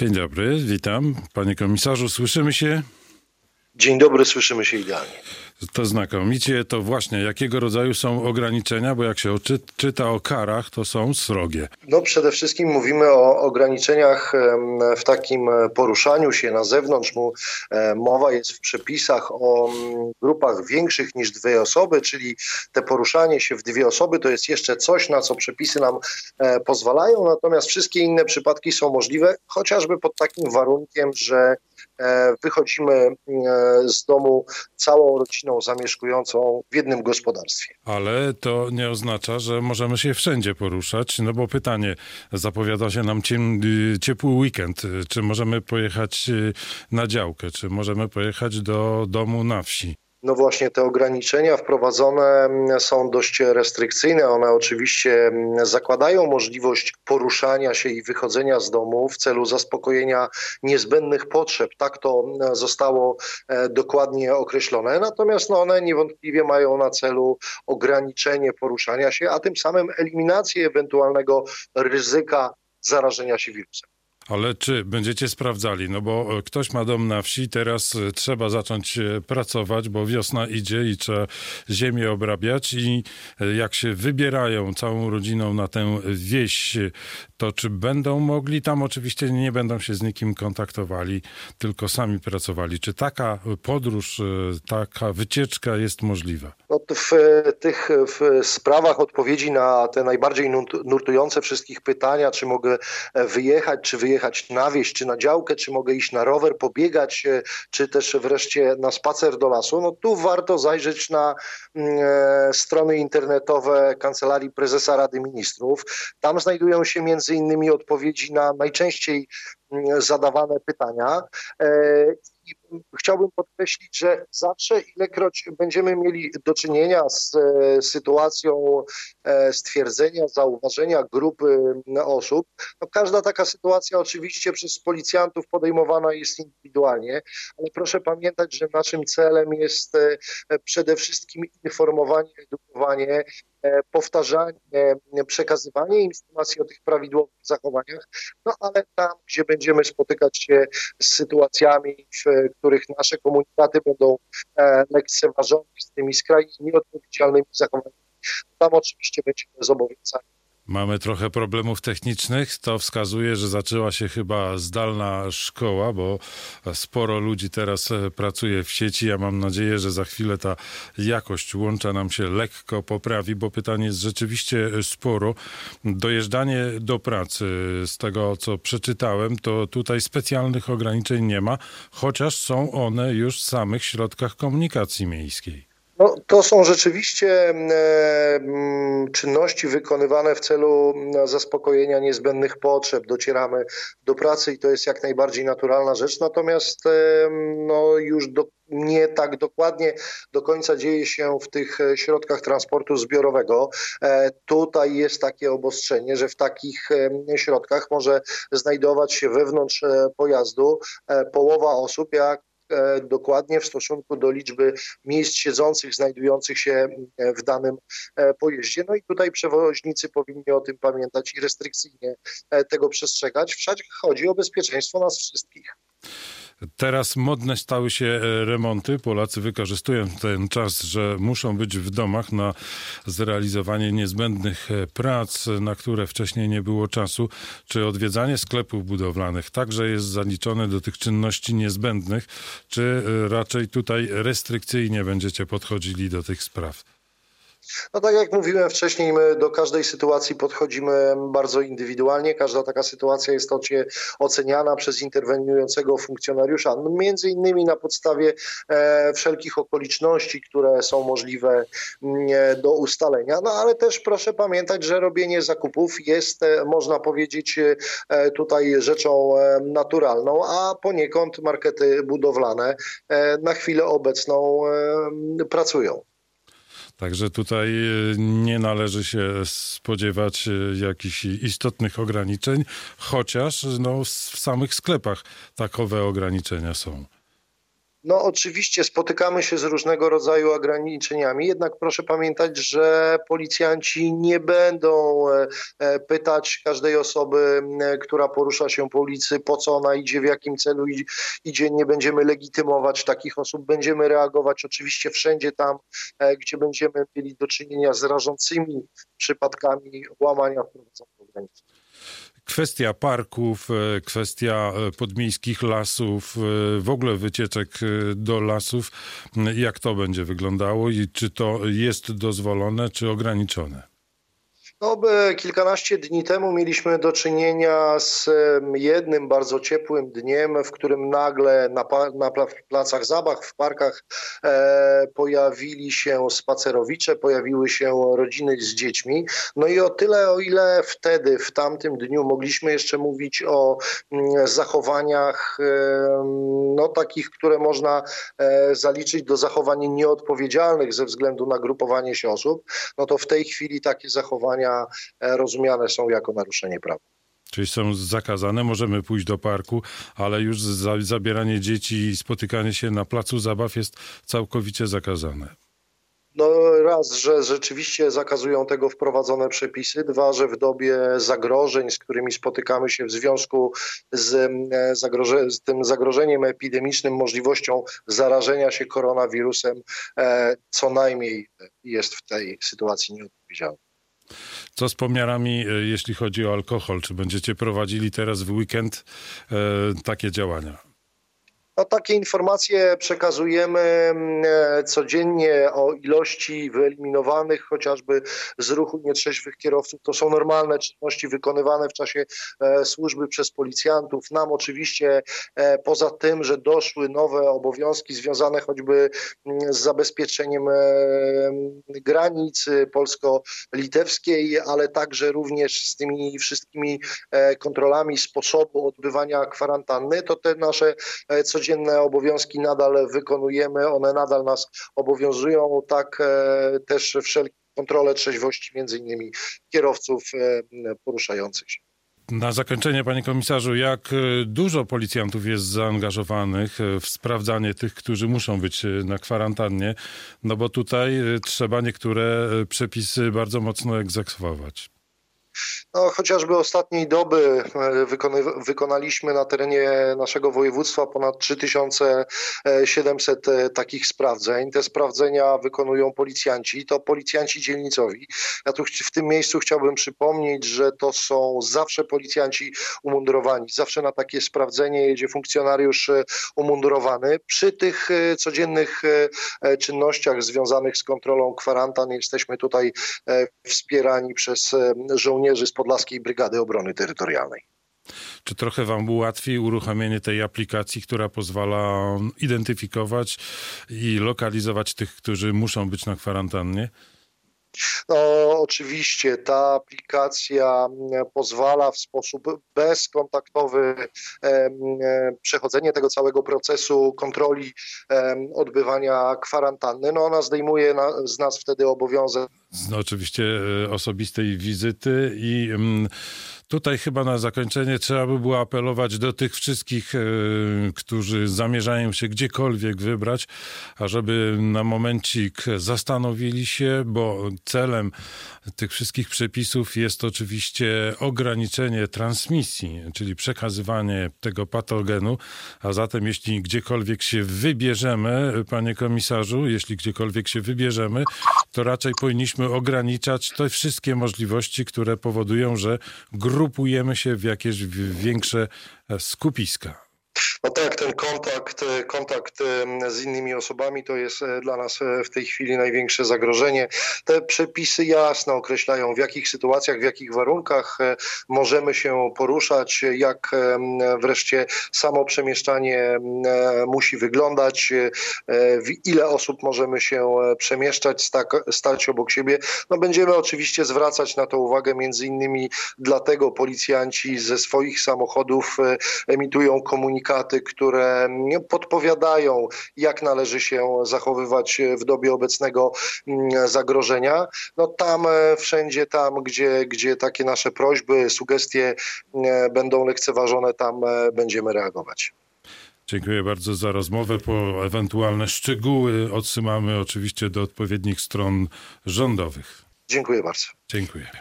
Dzień dobry, witam. Panie komisarzu, słyszymy się? Dzień dobry, słyszymy się idealnie. To znakomicie. To właśnie, jakiego rodzaju są ograniczenia? Bo jak się czyta o karach, to są srogie. No przede wszystkim mówimy o ograniczeniach w takim poruszaniu się na zewnątrz. Mowa jest w przepisach o grupach większych niż 2 osoby, czyli te poruszanie się w 2 osoby to jest jeszcze coś, na co przepisy nam pozwalają. Natomiast wszystkie inne przypadki są możliwe, chociażby pod takim warunkiem, że wychodzimy z domu całą rodziną zamieszkującą w jednym gospodarstwie. Ale to nie oznacza, że możemy się wszędzie poruszać, no bo pytanie, zapowiada się nam ciepły weekend. Czy możemy pojechać na działkę, czy możemy pojechać do domu na wsi? No właśnie, te ograniczenia wprowadzone są dość restrykcyjne. One oczywiście zakładają możliwość poruszania się i wychodzenia z domu w celu zaspokojenia niezbędnych potrzeb. Tak to zostało dokładnie określone. Natomiast one niewątpliwie mają na celu ograniczenie poruszania się, a tym samym eliminację ewentualnego ryzyka zarażenia się wirusem. Ale czy będziecie sprawdzali? No bo ktoś ma dom na wsi, teraz trzeba zacząć pracować, bo wiosna idzie i trzeba ziemię obrabiać i jak się wybierają całą rodziną na tę wieś, to czy będą mogli, tam oczywiście nie będą się z nikim kontaktowali, tylko sami pracowali. Czy taka podróż, taka wycieczka jest możliwa? No, w sprawach odpowiedzi na te najbardziej nurtujące wszystkich pytania, czy mogę wyjechać, czy wyjechać na wieś, czy na działkę, czy mogę iść na rower, pobiegać, czy też wreszcie na spacer do lasu, no tu warto zajrzeć na strony internetowe Kancelarii Prezesa Rady Ministrów. Tam znajdują się między innymi odpowiedzi na najczęściej zadawane pytania. I chciałbym podkreślić, że zawsze, ilekroć będziemy mieli do czynienia z sytuacją stwierdzenia, zauważenia grupy osób, no każda taka sytuacja oczywiście przez policjantów podejmowana jest indywidualnie, ale proszę pamiętać, że naszym celem jest przede wszystkim informowanie, edukowanie, powtarzanie, przekazywanie informacji o tych prawidłowych zachowaniach, no ale tam, gdzie będziemy spotykać się z sytuacjami, w których nasze komunikaty będą lekceważone z tymi skrajnie nieodpowiedzialnymi zachowaniami, tam oczywiście będziemy zobowiązani. Mamy trochę problemów technicznych. To wskazuje, że zaczęła się chyba zdalna szkoła, bo sporo ludzi teraz pracuje w sieci. Ja mam nadzieję, że za chwilę ta jakość łącza nam się lekko poprawi, bo pytań jest rzeczywiście sporo. Dojeżdżanie do pracy, z tego co przeczytałem, to tutaj specjalnych ograniczeń nie ma, chociaż są one już w samych środkach komunikacji miejskiej. No, to są rzeczywiście czynności wykonywane w celu zaspokojenia niezbędnych potrzeb. Docieramy do pracy i to jest jak najbardziej naturalna rzecz, natomiast już nie tak dokładnie do końca dzieje się w tych środkach transportu zbiorowego. Tutaj jest takie obostrzenie, że w takich środkach może znajdować się wewnątrz pojazdu połowa osób, jak dokładnie w stosunku do liczby miejsc siedzących znajdujących się w danym pojeździe. No i tutaj przewoźnicy powinni o tym pamiętać i restrykcyjnie tego przestrzegać. Wszak chodzi o bezpieczeństwo nas wszystkich. Teraz modne stały się remonty. Polacy wykorzystują ten czas, że muszą być w domach na zrealizowanie niezbędnych prac, na które wcześniej nie było czasu. Czy odwiedzanie sklepów budowlanych także jest zaliczone do tych czynności niezbędnych, czy raczej tutaj restrykcyjnie będziecie podchodzili do tych spraw? No tak jak mówiłem wcześniej, my do każdej sytuacji podchodzimy bardzo indywidualnie. Każda taka sytuacja jest oceniana przez interweniującego funkcjonariusza, między innymi na podstawie wszelkich okoliczności, które są możliwe do ustalenia. No ale też proszę pamiętać, że robienie zakupów jest, można powiedzieć, tutaj rzeczą naturalną, a poniekąd markety budowlane na chwilę obecną pracują. Także tutaj nie należy się spodziewać jakichś istotnych ograniczeń, chociaż w samych sklepach takowe ograniczenia są. No oczywiście spotykamy się z różnego rodzaju ograniczeniami, jednak proszę pamiętać, że policjanci nie będą pytać każdej osoby, która porusza się po ulicy, po co ona idzie, w jakim celu idzie. Nie będziemy legitymować takich osób, będziemy reagować oczywiście wszędzie tam, gdzie będziemy mieli do czynienia z rażącymi przypadkami łamania wprowadzonych ograniczeń. Kwestia parków, kwestia podmiejskich lasów, w ogóle wycieczek do lasów. Jak to będzie wyglądało i czy to jest dozwolone, czy ograniczone? No, kilkanaście dni temu mieliśmy do czynienia z jednym bardzo ciepłym dniem, w którym nagle na placach zabaw, w parkach pojawili się spacerowicze, pojawiły się rodziny z dziećmi. No i o tyle, o ile wtedy, w tamtym dniu mogliśmy jeszcze mówić o zachowaniach no, takich, które można zaliczyć do zachowań nieodpowiedzialnych ze względu na grupowanie się osób, no to w tej chwili takie zachowania rozumiane są jako naruszenie prawa. Czyli są zakazane, możemy pójść do parku, ale już zabieranie dzieci i spotykanie się na placu zabaw jest całkowicie zakazane. No raz, że rzeczywiście zakazują tego wprowadzone przepisy, dwa, że w dobie zagrożeń, z którymi spotykamy się w związku z tym zagrożeniem epidemicznym, możliwością zarażenia się koronawirusem, co najmniej jest w tej sytuacji nieodpowiedzialne. Co z pomiarami, jeśli chodzi o alkohol? Czy będziecie prowadzili teraz w weekend takie działania? No, takie informacje przekazujemy codziennie o ilości wyeliminowanych chociażby z ruchu nietrzeźwych kierowców. To są normalne czynności wykonywane w czasie służby przez policjantów. Nam oczywiście poza tym, że doszły nowe obowiązki związane choćby z zabezpieczeniem granicy polsko-litewskiej, ale także również z tymi wszystkimi kontrolami sposobu odbywania kwarantanny, to te nasze codzienne obowiązki nadal wykonujemy, one nadal nas obowiązują, tak też wszelkie kontrole trzeźwości, między innymi kierowców poruszających się. Na zakończenie, panie komisarzu, jak dużo policjantów jest zaangażowanych w sprawdzanie tych, którzy muszą być na kwarantannie, no bo tutaj trzeba niektóre przepisy bardzo mocno egzekwować. No, chociażby ostatniej doby wykonaliśmy na terenie naszego województwa ponad 3700 takich sprawdzeń. Te sprawdzenia wykonują policjanci, to policjanci dzielnicowi. Ja tu w tym miejscu chciałbym przypomnieć, że to są zawsze policjanci umundurowani. Zawsze na takie sprawdzenie jedzie funkcjonariusz umundurowany. Przy tych codziennych czynnościach związanych z kontrolą kwarantan jesteśmy tutaj wspierani przez żołnierzy z Podlaskiej Brygady Obrony Terytorialnej. Czy trochę wam ułatwi uruchomienie tej aplikacji, która pozwala identyfikować i lokalizować tych, którzy muszą być na kwarantannie? No, oczywiście ta aplikacja pozwala w sposób bezkontaktowy przechodzenie tego całego procesu kontroli odbywania kwarantanny. No, ona zdejmuje z nas wtedy obowiązek. No, oczywiście osobistej wizyty i tutaj chyba na zakończenie trzeba by było apelować do tych wszystkich, którzy zamierzają się gdziekolwiek wybrać, ażeby na momencik zastanowili się, bo celem tych wszystkich przepisów jest oczywiście ograniczenie transmisji, czyli przekazywanie tego patogenu, a zatem jeśli gdziekolwiek się wybierzemy, panie komisarzu, jeśli gdziekolwiek się wybierzemy, to raczej powinniśmy ograniczać te wszystkie możliwości, które powodują, że grupujemy się w jakieś większe skupiska. No tak, ten kontakt z innymi osobami to jest dla nas w tej chwili największe zagrożenie. Te przepisy jasno określają, w jakich sytuacjach, w jakich warunkach możemy się poruszać, jak wreszcie samo przemieszczanie musi wyglądać, ile osób możemy się przemieszczać, stać obok siebie. No będziemy oczywiście zwracać na to uwagę, między innymi dlatego policjanci ze swoich samochodów emitują komunikaty, które podpowiadają, jak należy się zachowywać w dobie obecnego zagrożenia. No tam, wszędzie tam, gdzie takie nasze prośby, sugestie będą lekceważone, tam będziemy reagować. Dziękuję bardzo za rozmowę. Po ewentualne szczegóły odsyłamy oczywiście do odpowiednich stron rządowych. Dziękuję bardzo. Dziękuję.